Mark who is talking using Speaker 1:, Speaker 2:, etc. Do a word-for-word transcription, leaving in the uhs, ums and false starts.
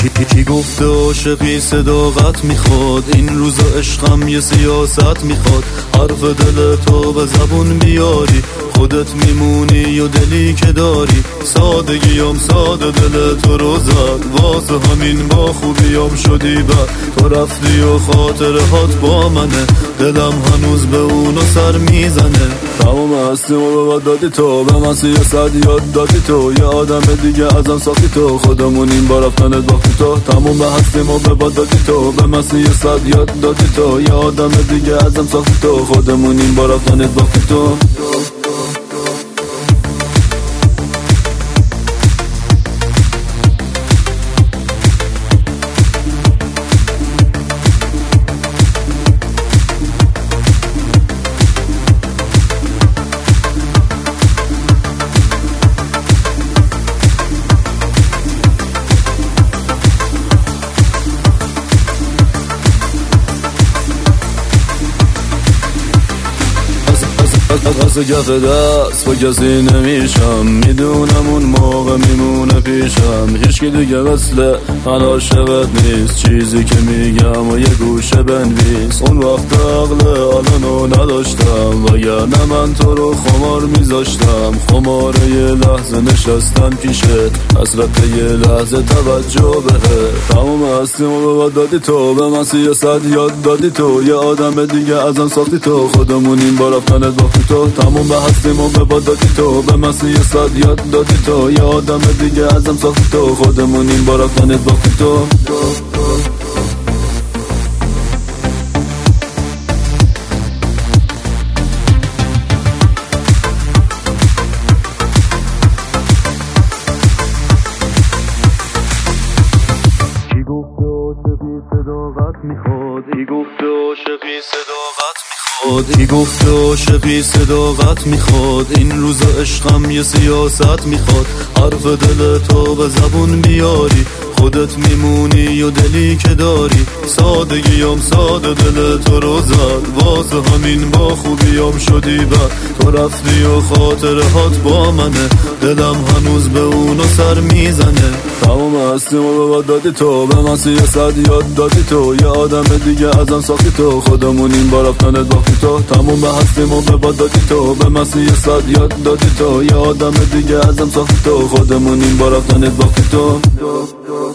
Speaker 1: کی گفته عاشقی صداقت میخواد؟ این روزا عشقم یه سیاست میخواد. حرف دل تو به زبون بیاری، خودت میمونی و دلی که داری. سادگیم ساده دل تو رو زد، واسه همین با خوبیم شدی بد. تو رفتی و خاطرهات با منه، دلم هنوز به اونو سر میزنه. تمام هستیم و به دادی تو، به من سیاست یاد دادی تو. یه آدم دیگه ازم ساختی تو، خودمون این بار رفتنت باختی تو. تمام هستیم و به دادی تو، به من سیاست یاد دادی تو. یه آدم دیگه ازم ساختی تو، خودمون این بار رفتنت باختی تو. از گف دست با کسی نمیشم، میدونم اون موقع میمونه پیشم. هیچکی دیگه مثل من عاشقت نیست، چیزی که میگم و یه گوشه بنویس. اون وقت عقل الانو نداشتم، وگرنه من تو رو خمار میذاشتم. خمار یه لحظه نشستن پیشت، حسرت یه لحظه توجه بهت. تمام هستیم و به دادی تو، به من سیاست یاد دادی تو. یه آدم دیگه ازم ساختی تو، خودمون این بار رفتنت باختی تو. تموم به هستیم و به دادی تو، به من سیاست یاد دادی تو. یه آدم دیگه ازم ساختی تو، خودمون این بار رفتنت باختی تو. کی گفته عاشقی صداقت میخواد؟ کی گفته عاشقی صداقت میخواد؟ کی گفته عاشقی صداقت میخواد؟ این روزا عشقم یه سیاست میخواد. حرف دل تو به زبون بیاری، خودت میمونی و دلی که داری. سادگیم ساده دل تو رو زد، واسه همین با خوبیم شدی بد. تو رفتی و خاطرهات با منه، دلم هنوز به اونو سر میزنه. تمام هستیم و به دادی تو، به من سیاست یاد دادی تو. یه آدم دیگه ازم ساختی تو، خودمون این بار رفتنت باختی تو. تمام هستیم و به دادی تو، به من سیاست یاد دادی تو. یه آدم دیگه ازم ساختی تو، خودمون این بار رفتنت باختی تو.